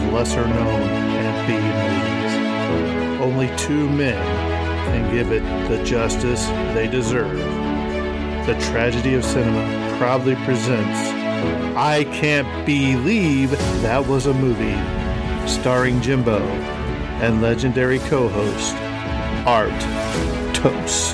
lesser known and B movies. Only two men can give it the justice they deserve. The Tragedy of Cinema proudly presents I Can't Believe That Was a Movie, starring Jimbo and legendary co-host Art Toast.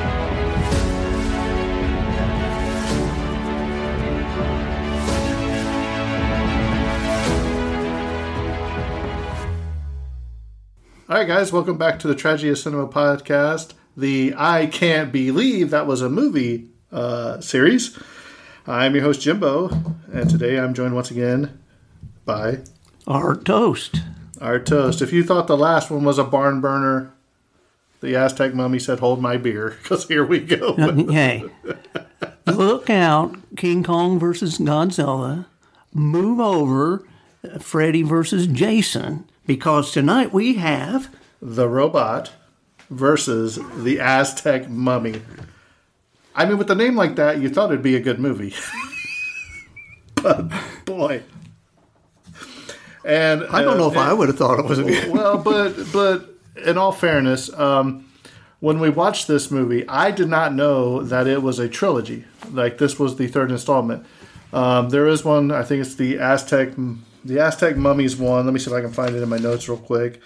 All right, guys, welcome back to the Tragedy of Cinema podcast, the I Can't Believe That Was a Movie series. I'm your host, Jimbo, and today I'm joined once again by Art Toast. Art Toast. If you thought the last one was a barn burner, the Aztec Mummy said, hold my beer, because here we go. Hey, look out, King Kong versus Godzilla. Move over, Freddy versus Jason. Because tonight we have The Robot versus the Aztec Mummy. I mean, with a name like that, you thought it'd be a good movie. But, boy. And I don't know if I would have thought it was a good well, but in all fairness, when we watched this movie, I did not know that it was a trilogy. Like, this was the third installment. There is one, I think it's the Aztec Mummies one. Let me see if I can find it in my notes real quick.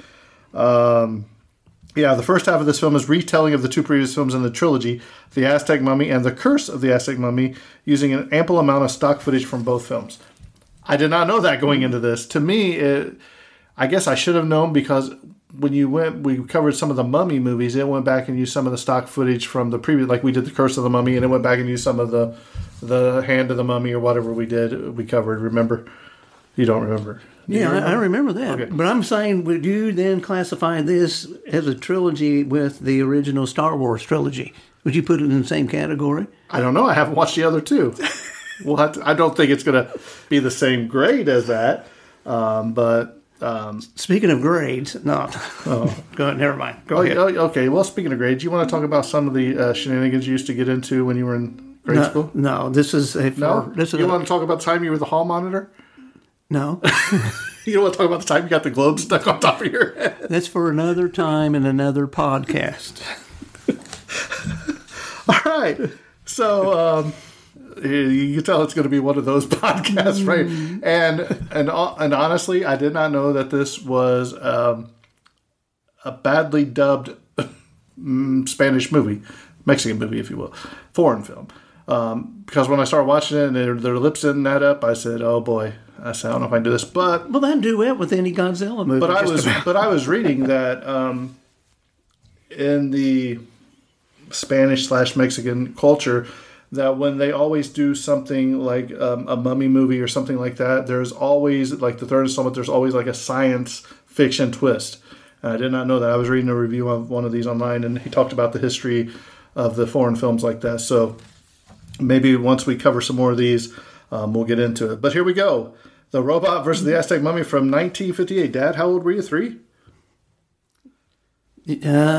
The first half of this film is retelling of the two previous films in the trilogy, The Aztec Mummy and The Curse of the Aztec Mummy, using an ample amount of stock footage from both films. I did not know that going into this. To me, I guess I should have known, because when we covered some of the Mummy movies, it went back and used some of the stock footage from the previous, like we did The Curse of the Mummy, and it went back and used some of the Hand of the Mummy or whatever we covered, remember? You don't remember? I remember that. Okay. But I'm saying, would you then classify this as a trilogy with the original Star Wars trilogy? Would you put it in the same category? I don't know. I haven't watched the other two. I don't think it's going to be the same grade as that. Speaking of grades, no. Oh. Go ahead, never mind. Go ahead. Okay. Well, speaking of grades, you want to talk about some of the shenanigans you used to get into when you were in grade school? No, this is a... No? You want to talk about the time you were the hall monitor? No. You don't want to talk about the time you got the globe stuck on top of your head? That's for another time and another podcast. All right. So, you can tell it's going to be one of those podcasts, right? And honestly, I did not know that this was a badly dubbed Spanish movie, Mexican movie, if you will, foreign film. Because when I started watching it and their lips didn't add up, I said, "Oh boy." I said, "I don't know if I can do this." But well, that duet with any Godzilla movie. But I was reading that in the Spanish/Mexican culture, that when they always do something like a mummy movie or something like that, there's always, like the third installment, there's always like a science fiction twist. And I did not know that. I was reading a review of one of these online, and he talked about the history of the foreign films like that. So maybe once we cover some more of these, we'll get into it. But here we go. The Robot versus the Aztec Mummy from 1958. Dad, how old were you? 3? 3.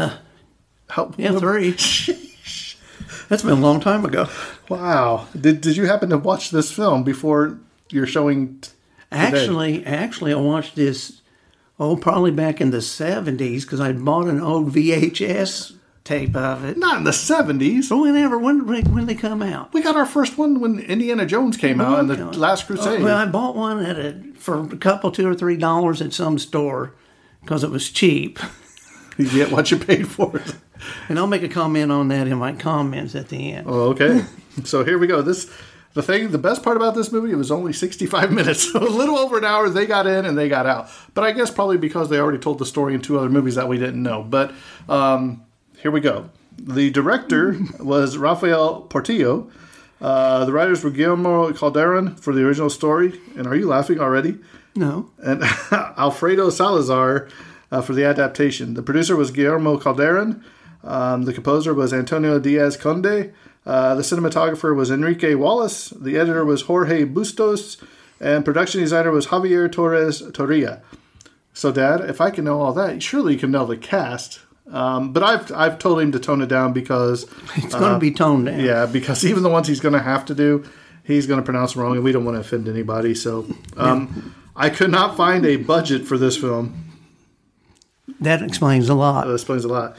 That's been a long time ago. Wow. Did you happen to watch this film before your showing today? Actually, I watched this, probably back in the 70s, because I bought an old VHS tape of it. Not in the 70s. When they come out. We got our first one when Indiana Jones came out in the Last Crusade. Well, I bought one for a couple, $2 or $3 at some store because it was cheap. You get what you paid for. And I'll make a comment on that in my comments at the end. Oh, okay. So here we go. The best part about this movie, it was only 65 minutes. So a little over an hour, they got in and they got out. But I guess probably because they already told the story in 2 other movies that we didn't know. But here we go. The director was Rafael Portillo. The writers were Guillermo Calderon for the original story. And are you laughing already? No. And Alfredo Salazar for the adaptation. The producer was Guillermo Calderon. The composer was Antonio Diaz Conde. The cinematographer was Enrique Wallace. The editor was Jorge Bustos. And production designer was Javier Torres Torilla. So, Dad, if I can know all that, surely you can know the cast. But I've told him to tone it down because it's going to be toned down. Yeah, because even the ones he's going to have to do, he's going to pronounce wrong, and we don't want to offend anybody. So I I could not find a budget for this film. That explains a lot. That explains a lot.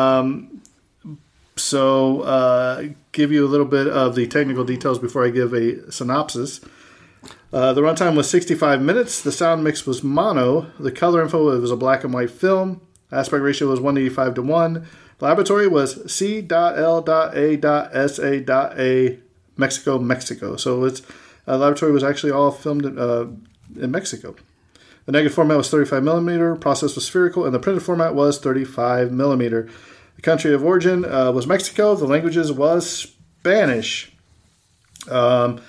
Give you a little bit of the technical details before I give a synopsis. The runtime was 65 minutes. The sound mix was mono. The color info, it was a black and white film. Aspect ratio was 185 to 1. Laboratory was C.L.A.S.A.A, Mexico. So its laboratory was actually all filmed in Mexico. The negative format was 35 millimeter. Process was spherical, and the printed format was 35 millimeter. The country of origin was Mexico. The languages was Spanish. What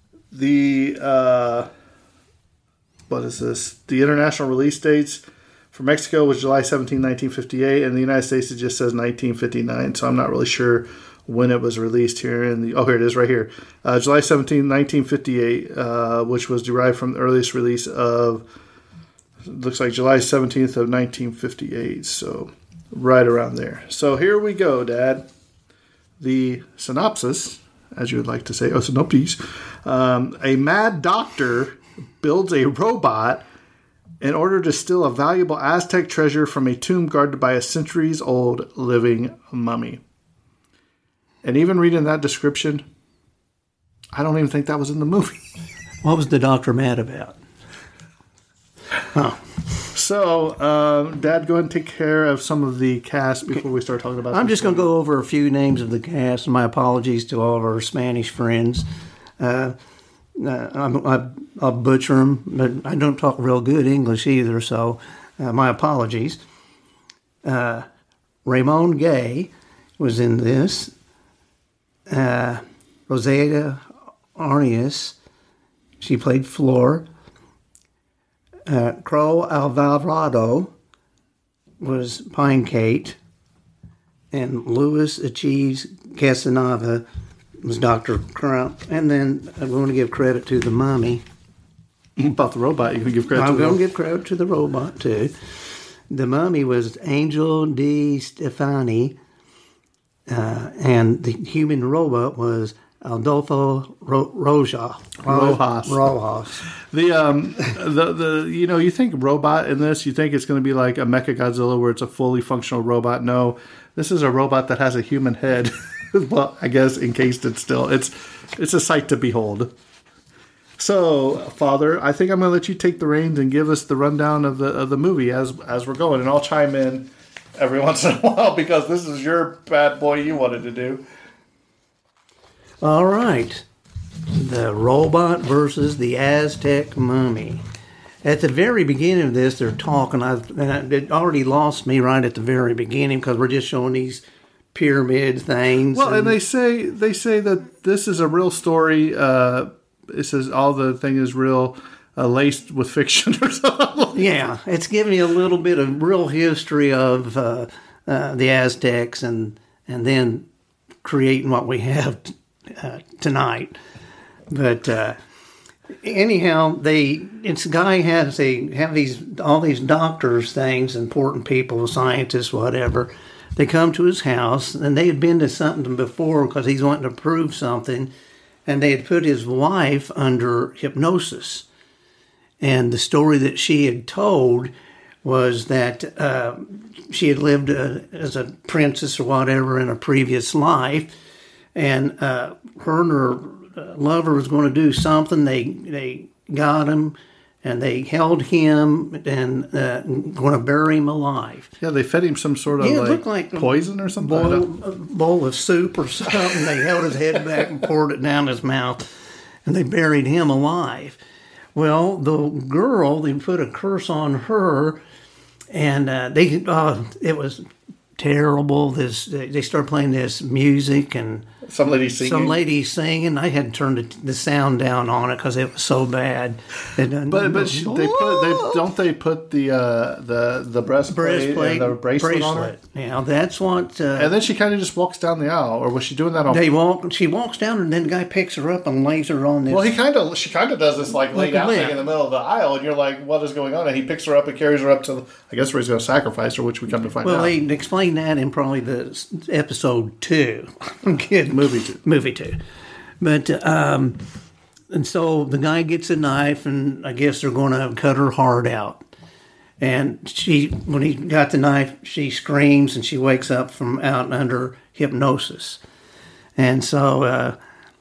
is this? The international release dates for Mexico was July 17, 1958, and the United States it just says 1959. So I'm not really sure when it was released here. Here it is, right here, July 17, 1958, which was derived from the earliest release of. Looks like July 17th of 1958. So right around there. So here we go, Dad. The synopsis, as you would like to say, synopsis. A mad doctor builds a robot in order to steal a valuable Aztec treasure from a tomb guarded by a centuries-old living mummy. And even reading that description, I don't even think that was in the movie. What was the doctor mad about? Oh. So, Dad, go ahead and take care of some of the cast before we start talking about I'm just going to go over a few names of the cast, and my apologies to all of our Spanish friends. I'll butcher them, but I don't talk real good English either, so my apologies. Ramon Gay was in this. Rosetta Arnius, she played Flor. Crow Alvarado was Pine Kate, and Luis Achilles Casanova was Dr. Crump. And then I'm going to give credit to the mummy. About the robot, you're going to give credit I'm going to give credit to the robot, too. The mummy was Angel Di Stefani, and the human robot was Adolfo Rojas. The you think robot in this, you think it's going to be like a Mechagodzilla where it's a fully functional robot. No, this is a robot that has a human head. Well, I guess encased it still. It's a sight to behold. So, Father, I think I'm going to let you take the reins and give us the rundown of the movie as we're going, and I'll chime in every once in a while because this is your bad boy you wanted to do. All right. The robot versus the Aztec mummy. At the very beginning of this, they're talking. It already lost me right at the very beginning because we're just showing these pyramid things. Well, and they say that this is a real story. It says all the thing is real, laced with fiction or something. Yeah, it's giving you a little bit of real history of the Aztecs and then creating what we have tonight. But anyhow, this guy have all these doctors things, important people, scientists, whatever. They come to his house, and they had been to something before because he's wanting to prove something, and they had put his wife under hypnosis. And the story that she had told was that she had lived as a princess or whatever in a previous life, and her and her lover was going to do something. They got him, and they held him and going to bury him alive. Yeah, they fed him some sort of like poison or something. Bowl of soup or something. They held his head back and poured it down his mouth, and they buried him alive. Well, the girl, they put a curse on her, and it was terrible. They started playing this music and some lady singing. I had turned the sound down on it because it was so bad. But don't they put the breastplate and the bracelet on her? Yeah, that's what. And then she kind of just walks down the aisle, or was she doing that on? She walks down, and then the guy picks her up and lays her on this. Well, she kind of does this like laid out thing in the middle of the aisle, and you're like, what is going on? And he picks her up and carries her up to, I guess, where he's going to sacrifice her, which we come to find out. Well, they explain that in probably the episode 2. I'm kidding. Movie 2. But And so the guy gets a knife, and I guess they're going to cut her heart out. And when he got the knife, she screams and she wakes up from out under hypnosis. And so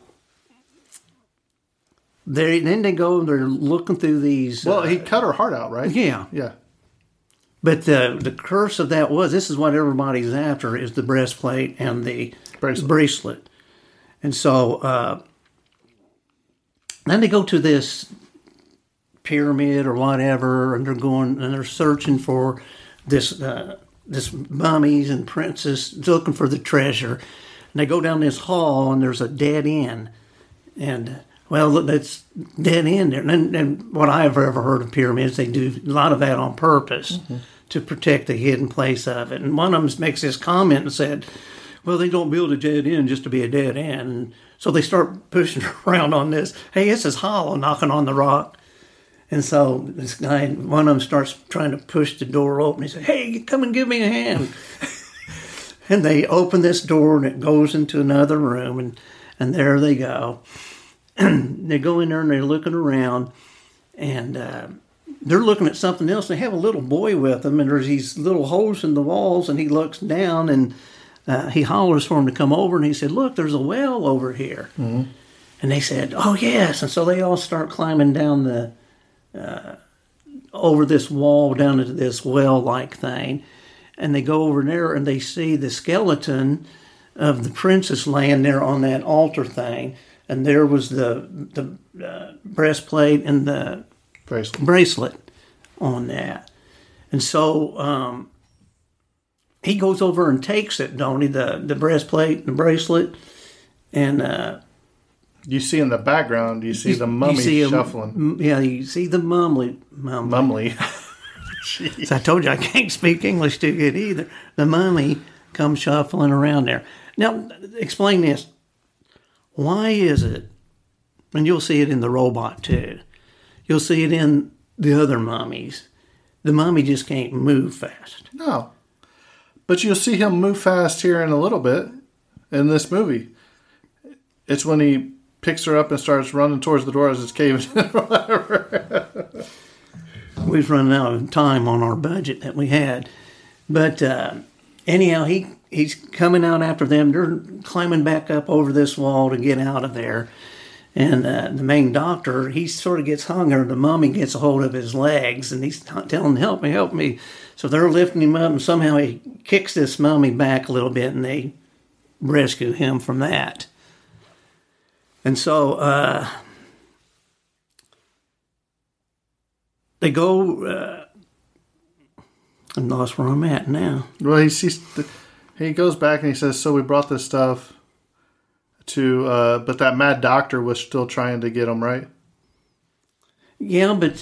they're looking through these. Well, he cut her heart out, right? Yeah. Yeah. But the curse of that this is what everybody's after, is the breastplate and the bracelet. And so then they go to this pyramid or whatever, and they're searching for this mummies and princess, looking for the treasure. And they go down this hall, and there's a dead end, and that's dead end there. And what I've ever heard of pyramids, they do a lot of that on purpose to protect the hidden place of it. And one of them makes this comment and said, "Well, they don't build a dead end just to be a dead end." And so they start pushing around on this. Hey, this is hollow, knocking on the rock. And so this guy, one of them starts trying to push the door open. He said, "Hey, come and give me a hand." And they open this door, and it goes into another room, and there they go. They go in there, and they're looking around, and they're looking at something else. They have a little boy with them, and there's these little holes in the walls, and he looks down, and he hollers for him to come over, and he said, "Look, there's a well over here." Mm-hmm. And they said, "Oh, yes." And so they all start climbing down over this wall down into this well-like thing, and they go over there and they see the skeleton of the princess laying there on that altar thing, and there was the breastplate and the bracelet on that. And so he goes over and takes it, don't he? The breastplate and the bracelet, and you see in the background, you see the mummy shuffling. You see the mummy. Jeez. I told you I can't speak English too good either. The mummy comes shuffling around there. Now, explain this. Why is it, and you'll see it in the robot too, you'll see it in the other mummies, the mummy just can't move fast. No. But you'll see him move fast here in a little bit in this movie. It's when he picks her up and starts running towards the door as it's caving in or whatever. We've run out of time on our budget that we had. But anyhow, he's coming out after them. They're climbing back up over this wall to get out of there. And the main doctor, he sort of gets hung, or the mummy gets a hold of his legs, and he's telling him, "Help me, help me." So they're lifting him up, and somehow he kicks this mummy back a little bit, and they rescue him from that. And so they go. I'm lost where I'm at now. Well, he goes back and he says, "So we brought this stuff to," but that mad doctor was still trying to get him, right? Yeah, but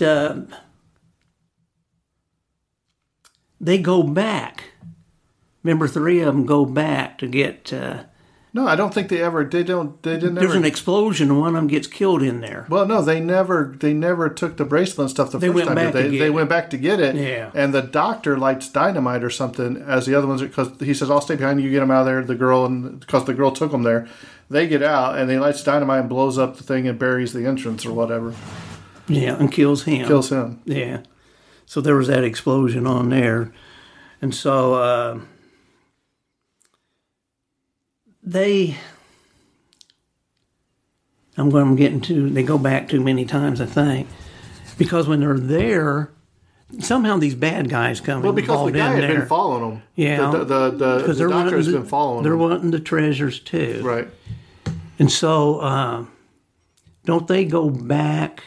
they go back. Remember, 3 of them go back to get. No, I don't think they ever. They didn't. There's an explosion, and one of them gets killed in there. Well, no, they never took the bracelet and stuff the first time. They went back to get it. Yeah. And the doctor lights dynamite or something as the other ones, because he says, "I'll stay behind you, get them out of there." The girl, and because the girl took them there, they get out and he lights dynamite and blows up the thing and buries the entrance or whatever. Yeah, and kills him. Yeah. So there was that explosion on there, and so. They go back too many times, I think, because when they're there, somehow these bad guys come. Well, because the guy had been following them. Yeah, the doctor has been following them. They're wanting the treasures too, right? And so, don't they go back?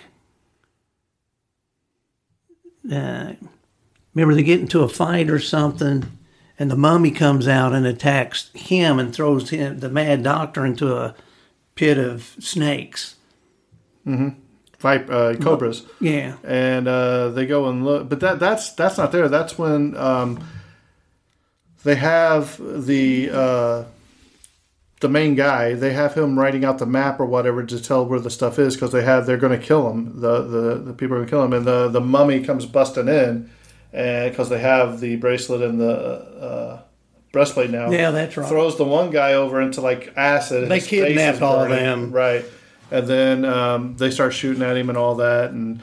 Remember, they get into a fight or something. And the mummy comes out and attacks him and throws the mad doctor into a pit of snakes. Mm-hmm. Cobras. Yeah. And they go and look. But that's not there. That's when they have the main guy. They have him writing out the map or whatever to tell where the stuff is, because they're going to kill him. The people are going to kill him. And the mummy comes busting in. And because they have the bracelet and the breastplate now. Yeah, that's right. Throws the one guy over into like acid. They kidnapped all of them. Right. And then they start shooting at him and all that, and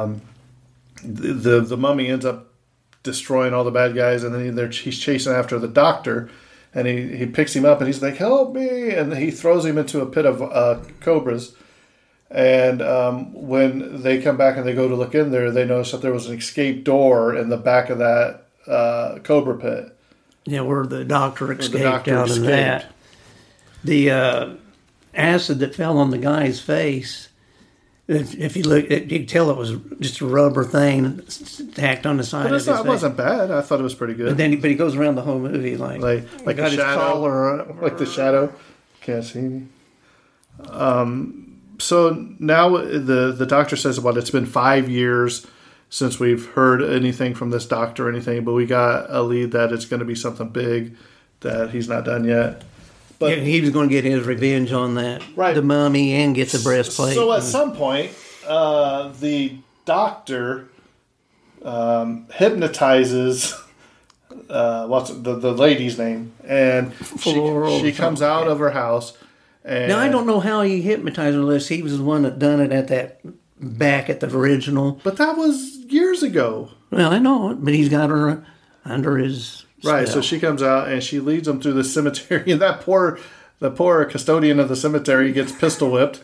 the mummy ends up destroying all the bad guys, and then he's chasing after the doctor, and he picks him up, and he's like, help me, and he throws him into a pit of cobras. And when they come back and they go to look in there, they notice that there was an escape door in the back of that cobra pit. Yeah, where the doctor escaped out of that. The acid that fell on the guy's face, if you look, you could tell it was just a rubber thing tacked on the side of his face. It wasn't bad. I thought it was pretty good. But he goes around the whole movie like the shadow, like the shadow. Can't see me. So now the doctor says, well, it's been 5 years since we've heard anything from this doctor or anything, but we got a lead that it's going to be something big that he's not done yet. But yeah, he was going to get his revenge on that, right, the mummy, and get the breastplate. So at some point, the doctor hypnotizes what's the lady's name, and she comes out of her house. And now I don't know how he hypnotized her unless he was the one that done it at that back at the original. But that was years ago. Well, I know, but he's got her under his spell. Right. So she comes out and she leads them through the cemetery, and the poor custodian of the cemetery gets pistol whipped,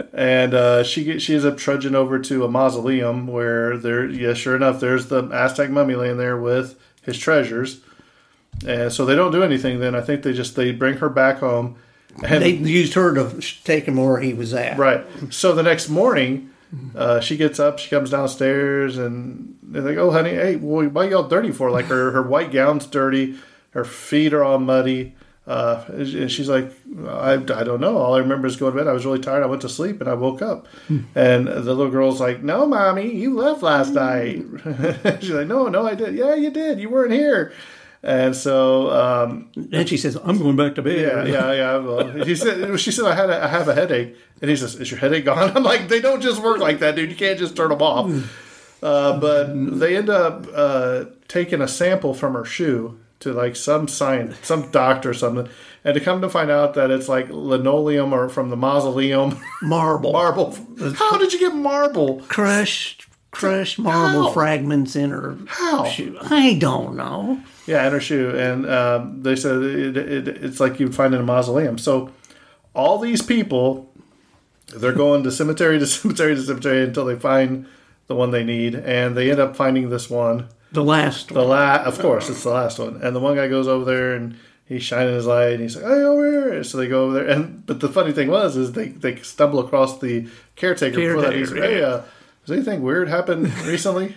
and she ends up trudging over to a mausoleum where sure enough, there's the Aztec mummy laying there with his treasures, and so they don't do anything. Then I think they bring her back home. And they used her to take him where he was at. Right. So the next morning, she gets up, she comes downstairs, and they're like, oh, honey, hey, why are you all dirty for? Like, her white gown's dirty, her feet are all muddy. And she's like, I don't know. All I remember is going to bed. I was really tired. I went to sleep, and I woke up. And the little girl's like, no, Mommy, you left last night. She's like, no, I did. Yeah, you did. You weren't here. And so, and she says, "I'm going back to bed." Yeah. Well, she said, I have a headache, and he says, "Is your headache gone?" I'm like, they don't just work like that, dude. You can't just turn them off. But they end up taking a sample from her shoe to like some doctor or something, and to come to find out that it's like linoleum or from the mausoleum marble. How did you get marble? Crushed marble fragments in her shoe. I don't know. Yeah, in her shoe. And they said it's like you'd find in a mausoleum. So all these people, they're going to cemetery to cemetery to cemetery until they find the one they need. And they end up finding this one. The last one. Of course, it's the last one. And the one guy goes over there and he's shining his light. And he's like, hey, over here. So they go over there. But the funny thing is they stumble across the caretaker. Before that. He's like, hey, has anything weird happened recently?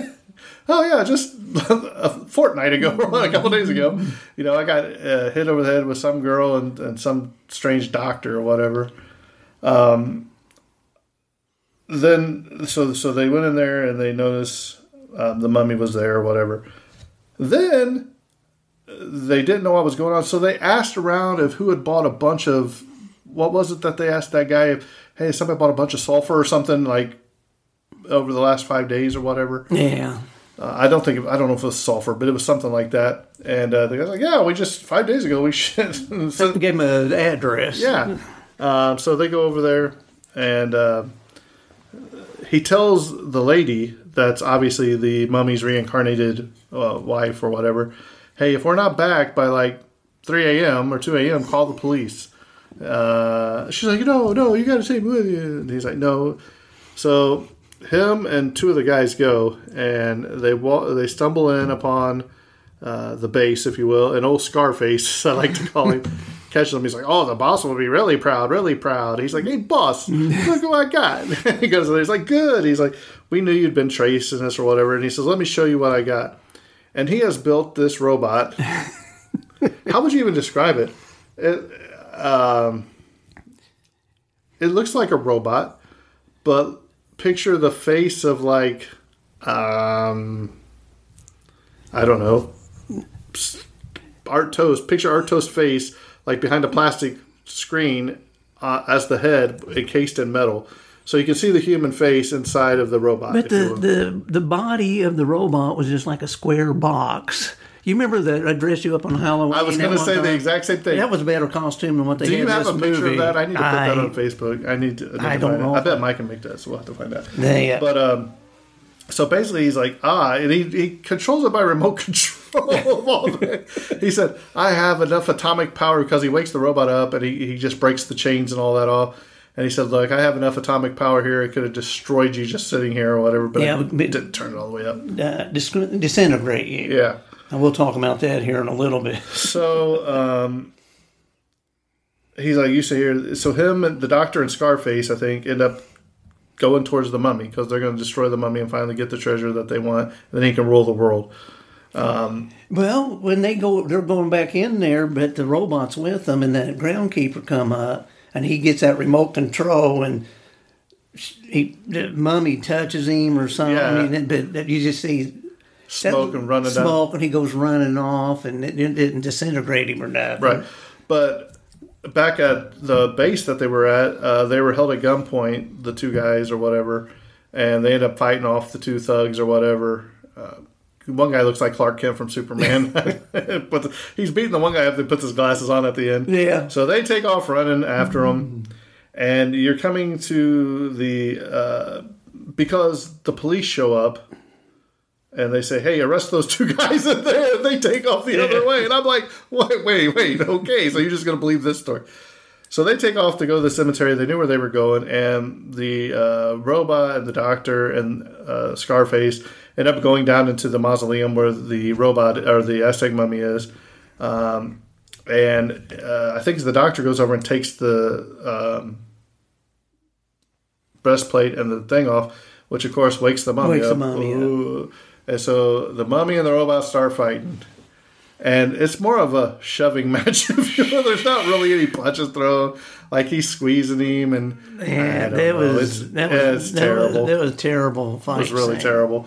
Oh, yeah, just a fortnight ago, or a couple days ago. You know, I got hit over the head with some girl and some strange doctor or whatever. Then, so they went in there and they noticed the mummy was there or whatever. Then they didn't know what was going on, so they asked around of who had bought a bunch of, what was it that they asked that guy if, hey, somebody bought a bunch of sulfur or something like over the last 5 days or whatever. Yeah. I don't know if it was sulfur, but it was something like that. And the guy's like, yeah, we just 5 days ago we should. So gave him an address. Yeah. So they go over there, and he tells the lady that's obviously the mummy's reincarnated wife or whatever, hey, if we're not back by like 3 a.m. or 2 a.m., call the police. She's like, no, you got to take me with you. And he's like, no. So him and two of the guys go, and they stumble in upon the base, if you will, an old Scarface, I like to call him. Catches him. He's like, oh, the boss will be really proud, really proud. He's like, hey, boss, look what I got. He goes, he's like, good. He's like, we knew you'd been tracing this or whatever. And he says, let me show you what I got. And he has built this robot. How would you even describe it? It looks like a robot, but picture the face of like, I don't know, picture Art Toast's face like behind a plastic screen as the head encased in metal. So you can see the human face inside of the robot. But the body of the robot was just like a square box. You remember that I dressed you up on Halloween? I was going to say the exact same thing. That was a better costume than what they had in this movie. Do you have a picture of that? I need to put that on Facebook. I need to I don't know. I bet Mike can make that, so we'll have to find out. Yeah. But so basically, he's like, and he controls it by remote control. Of all he said, I have enough atomic power, because he wakes the robot up and he just breaks the chains and all that off. And he said, look, I have enough atomic power here. It could have destroyed you just sitting here or whatever, but it didn't turn it all the way up. Disintegrate you. Yeah. And we'll talk about that here in a little bit. So he's like, you say here. So him and the Doctor and Scarface, I think, end up going towards the mummy, because they're going to destroy the mummy and finally get the treasure that they want. And then he can rule the world. Well, when they're going back in there, but the robot's with them, and the groundkeeper come up, and he gets that remote control, and the mummy touches him or something. Yeah. But you just see smoke and running down. Smoke, and he goes running off, and it didn't disintegrate him or nothing. Right. But back at the base that they were at, they were held at gunpoint, the two guys or whatever, and they end up fighting off the two thugs or whatever. One guy looks like Clark Kent from Superman, but he's beating the one guy up that puts his glasses on at the end. Yeah. So they take off running after him, and you're coming to the because the police show up, and they say, "Hey, arrest those two guys in there." And they take off the other way, and I'm like, "Wait, okay, so you're just going to believe this story?" So they take off to go to the cemetery. They knew where they were going, and the robot and the Doctor and Scarface end up going down into the mausoleum where the robot or the Aztec mummy is. And I think the Doctor goes over and takes the breastplate and the thing off, which of course wakes the mummy up. And so the mummy and the robot start fighting. And it's more of a shoving match. There's not really any punches thrown. Like he's squeezing him, and that was terrible. That was a terrible fight. It was really terrible.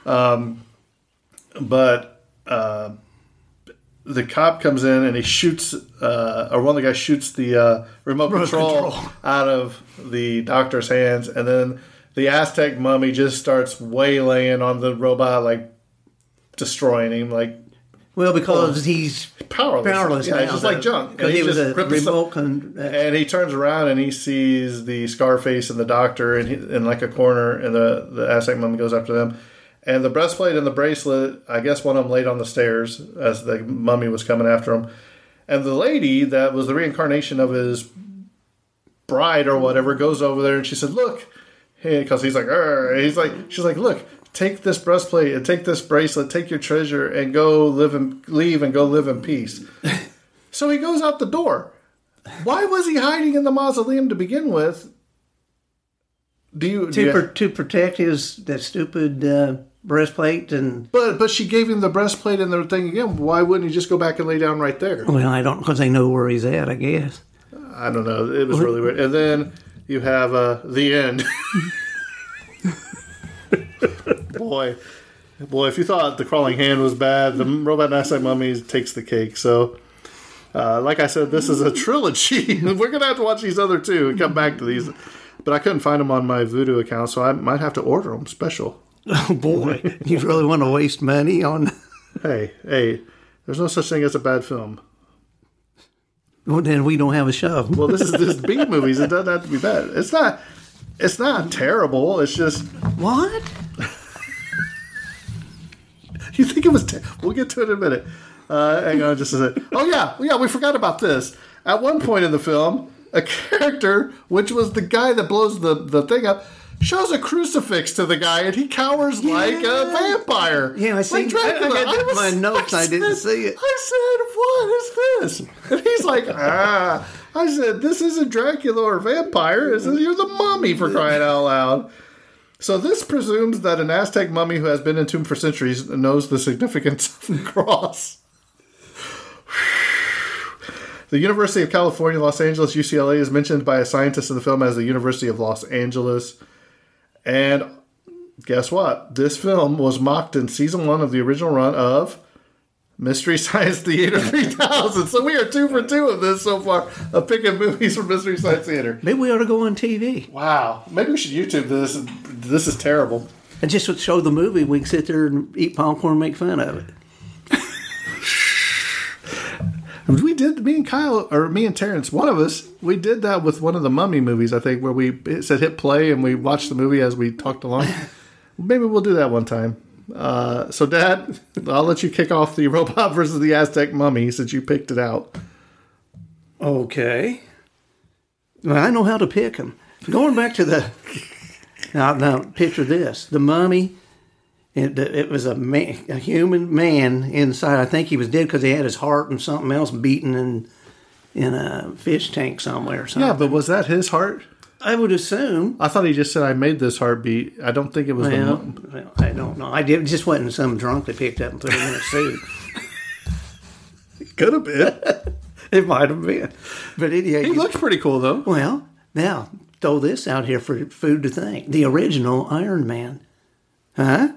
But the cop comes in and he shoots, or one of the guys shoots the remote control out of the Doctor's hands, and then the Aztec mummy just starts waylaying on the robot, like destroying him, like. Well, because he's powerless. Yeah, now, he's just like junk. Because he was a remote and he turns around and he sees the Scarface and the Doctor in like a corner, and the Aztec mummy goes after them. And the breastplate and the bracelet, I guess one of them laid on the stairs as the mummy was coming after him. And the lady that was the reincarnation of his bride or whatever goes over there and she said, "Look," because he's like, "Arr." She's like, "Look. Take this breastplate and take this bracelet, take your treasure, and leave and go live in peace." So he goes out the door. Why was he hiding in the mausoleum to begin with? To protect that stupid breastplate and. But she gave him the breastplate and the thing again. Why wouldn't he just go back and lay down right there? Well, I don't, because they know where he's at, I guess. I don't know. It was really weird. And then you have the end. Boy, if you thought The Crawling Hand was bad, the Robot and Aztec Mummy takes the cake. So, like I said, this is a trilogy. We're going to have to watch these other two and come back to these. But I couldn't find them on my Vudu account, so I might have to order them special. Oh, boy. You really want to waste money on... Hey, there's no such thing as a bad film. Well, then we don't have a show. Well, this is B movies. It doesn't have to be bad. It's not terrible. It's just... What? You think it was... We'll get to it in a minute. Hang on just a second. Oh, yeah, we forgot about this. At one point in the film, a character, which was the guy that blows the thing up, shows a crucifix to the guy, and he cowers like a vampire. Yeah, I see. Like Dracula. I got my notes. I didn't see it. I said, what is this? And he's like, I said, this isn't Dracula or vampire. You're the mummy, for crying out loud. So this presumes that an Aztec mummy who has been entombed for centuries knows the significance of the cross. The University of California, Los Angeles, UCLA is mentioned by a scientist in the film as the University of Los Angeles. And guess what? This film was mocked in season 1 of the original run of Mystery Science Theater 3000. So we are 2 for 2 of this so far, of picking movies from Mystery Science Theater. Maybe we ought to go on TV. Wow. Maybe we should YouTube this. This is terrible. And just show the movie. We can sit there and eat popcorn and make fun of it. We did, me and Kyle, or me and Terrence, one of us, we did that with one of the Mummy movies, I think, where we said hit play and we watched the movie as we talked along. Maybe we'll do that one time. So, Dad, I'll let you kick off the Robot versus the Aztec Mummy since you picked it out. Okay. Well, I know how to pick them. Going back to the... Now picture this. The mummy, it was a human man inside. I think he was dead because he had his heart and something else beating in a fish tank somewhere or something. Yeah, but was that his heart? I would assume. I thought he just said, I made this heart beat. I don't think it was Well, I don't know. It just wasn't some drunk that picked up and put him in a suit. Could have been. It might have been. But anyhow, He looked pretty cool, though. well, now, throw this out here for food to think. The original Iron Man. Huh?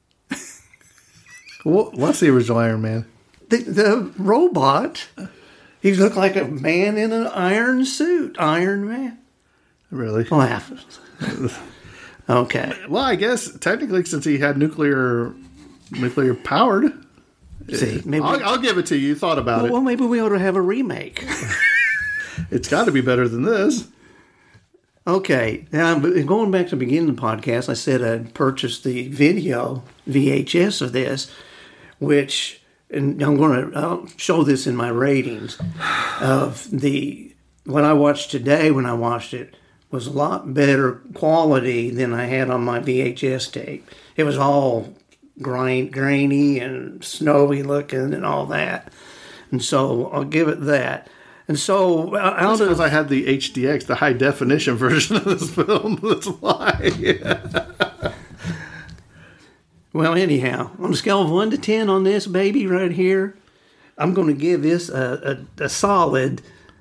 What's the original Iron Man? The robot. He looked like a man in an iron suit. Iron Man. Really? Laugh. Okay. Well, I guess technically, since he had nuclear powered, See, maybe. I'll give it to you. You thought about Well, maybe we ought to have a remake. it. It's got to be better than this. Okay. Now, going back to the beginning of the podcast, I said I'd purchased the video VHS of this, which, and I'll show this in my ratings of what I watched today when I watched it was a lot better quality than I had on my VHS tape. It was all grainy and snowy looking and all that. And so I'll give it that. And so Because I had the HDX, the high definition version of this film. That's why. Well, anyhow, on a scale of 1 to 10 on this baby right here, I'm going to give this a solid...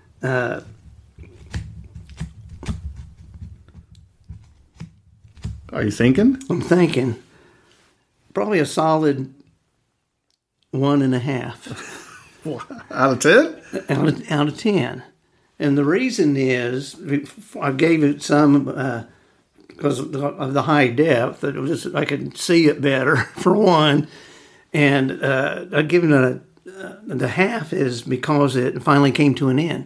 Are you thinking? I'm thinking probably a solid 1.5 Out of 10? out of 10. And the reason is I gave it some because of the high depth that it was I could see it better for one, and I'd given it the half is because it finally came to an end.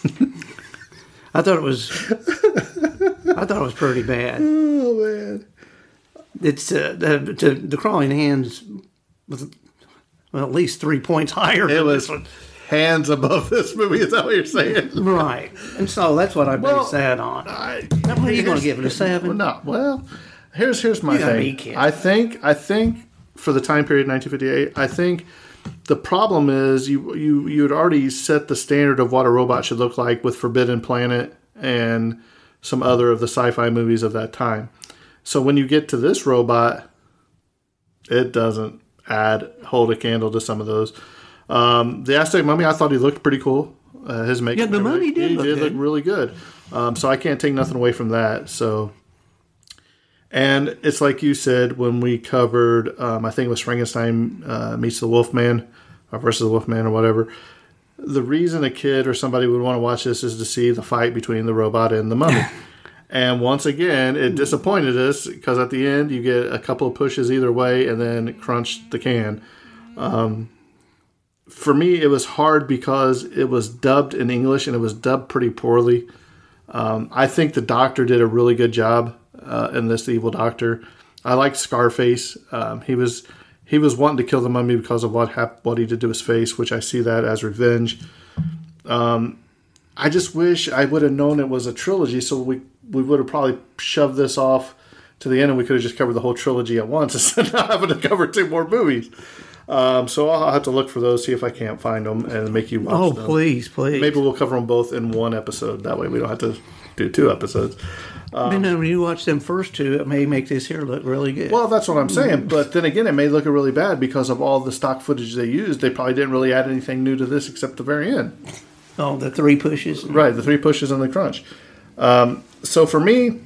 I thought it was pretty bad. Oh, man. It's the Crawling Hands was at least 3 points higher. It was hands above this movie. Is that what you're saying? Right, and so that's what I based that on. What are you going to give it, a 7? No. Well, here's my You gotta thing. be kidding. I think for the time period 1958, I think the problem is you had already set the standard of what a robot should look like with Forbidden Planet and some other of the sci-fi movies of that time. So when you get to this robot, it doesn't hold a candle to some of those. The Aztec Mummy, I thought he looked pretty cool. His makeup, Yeah, the mummy did look really good. So I can't take nothing away from that. So, and it's like you said when we covered, I think it was Frankenstein meets the Wolfman, or versus the Wolfman, or whatever. The reason a kid or somebody would want to watch this is to see the fight between the robot and the mummy. And once again, it disappointed us because at the end you get a couple of pushes either way and then crunch the can. For me, it was hard because it was dubbed in English and it was dubbed pretty poorly. I think the doctor did a really good job in this, the evil doctor. I liked Scarface. He was wanting to kill the mummy because of what he did to his face, which I see that as revenge. I just wish I would have known it was a trilogy, so we would have probably shoved this off to the end and we could have just covered the whole trilogy at once instead of having to cover 2 more movies. So I'll have to look for those, see if I can't find them, and make you watch them. Oh, please. Maybe we'll cover them both in one episode. That way we don't have to do 2 episodes. When you watch them first 2, it may make this here look really good. Well, that's what I'm saying. But then again, it may look really bad because of all the stock footage they used. They probably didn't really add anything new to this except the very end. Oh, the 3 pushes? Right, the 3 pushes and the crunch. So for me,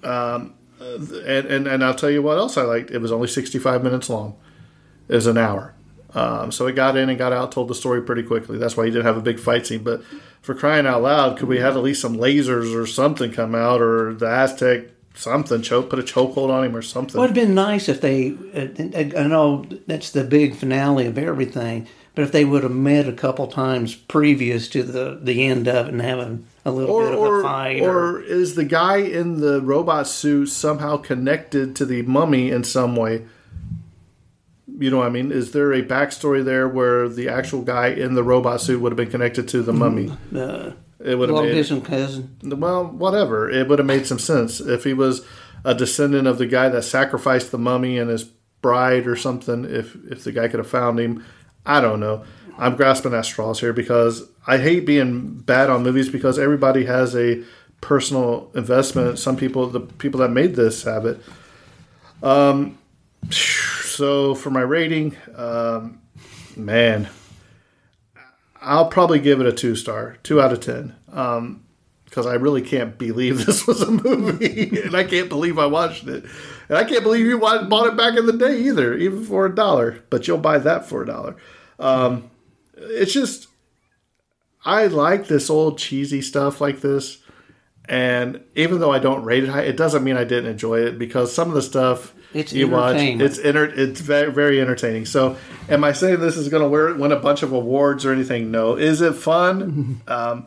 and I'll tell you what else I liked. It was only 65 minutes long. It was an hour. So it got in and got out, told the story pretty quickly. That's why you didn't have a big fight scene. But for crying out loud, could we have at least some lasers or something come out, or the Aztec something, put a chokehold on him or something? It would have been nice if they, I know that's the big finale of everything, But if they would have met a couple times previous to the end of it and having a little bit of a fight. Or is the guy in the robot suit somehow connected to the mummy in some way? You know what I mean? Is there a backstory there where the actual guy in the robot suit would have been connected to the mummy? It would have long made, distance cousin. well, whatever. It would have made some sense if he was a descendant of the guy that sacrificed the mummy and his bride or something. If the guy could have found him, I don't know. I'm grasping at straws here because I hate being bad on movies because everybody has a personal investment. Some people, the people that made this, have it. So for my rating, man, I'll probably give it a 2-star, 2 out of 10. Because I really can't believe this was a movie, and I can't believe I watched it, and I can't believe you bought it back in the day either, even for $1. But you'll buy that for $1. It's just, I like this old cheesy stuff like this, and even though I don't rate it high, it doesn't mean I didn't enjoy it because some of the stuff it's you watch, it's very, very entertaining. So, am I saying this is going to win a bunch of awards or anything? No. Is it fun?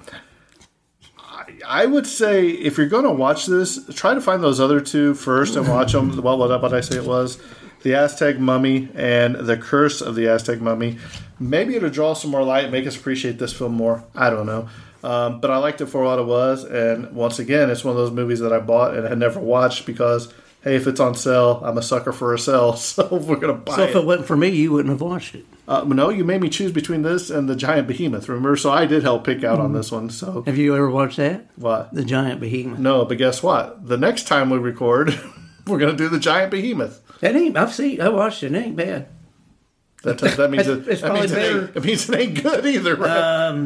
I would say if you're going to watch this, try to find those other two first and watch them. What did I say it was? The Aztec Mummy and The Curse of the Aztec Mummy. Maybe it'll draw some more light and make us appreciate this film more. I don't know. But I liked it for what it was. And once again, it's one of those movies that I bought and had never watched because, hey, if it's on sale, I'm a sucker for a sale. So we're going to buy it. So if it wasn't for me, you wouldn't have watched it. No, you made me choose between this and The Giant Behemoth, remember? So I did help pick out on this one. So have you ever watched that? What? The Giant Behemoth. No, but guess what? The next time we record, we're going to do The Giant Behemoth. That ain't. I watched it. It ain't bad. That means it means it ain't good either, right?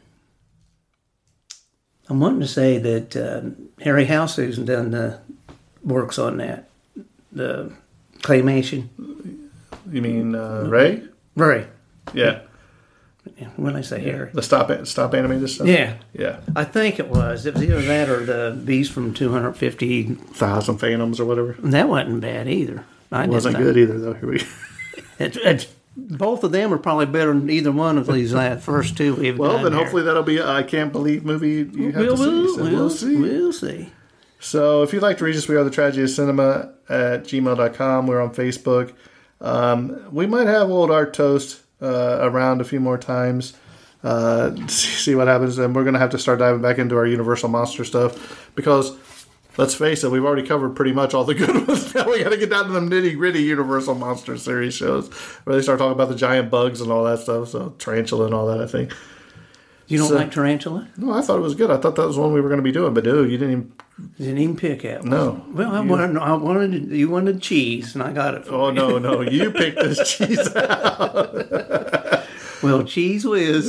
I'm wanting to say that Harry Houseusen done the works on that. The claymation. You mean Ray? Ray. Yeah. When I say Harry. The stop animated stuff? Yeah. Yeah. I think it was. It was either that or the Beast from 250,000 Phantoms or whatever. That wasn't bad either. It wasn't good either, though. Here we go. Both of them are probably better than either one of these first two we've done. Well, then here. hopefully that'll be a I Can't Believe movie you have to see. So we'll see. We'll see. So if you'd like to reach us, we are the Tragedy of Cinema at gmail.com. We're on Facebook. We might have Old Art Toast around a few more times. See what happens. And we're going to have to start diving back into our Universal Monster stuff because, let's face it, we've already covered pretty much all the good ones. Now we got to get down to the nitty-gritty Universal Monster series shows where they start talking about the giant bugs and all that stuff. So Tarantula and all that, I think. You don't like Tarantula? No, I thought it was good. I thought that was one we were going to be doing, but dude, you didn't even pick it. No. Well, you wanted cheese, and I got it for you. Oh, no. You picked this cheese out. Well, cheese whiz.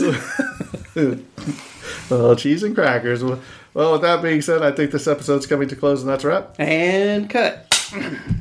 Well, cheese and crackers. Well, with that being said, I think this episode's coming to close, and that's a wrap. And cut.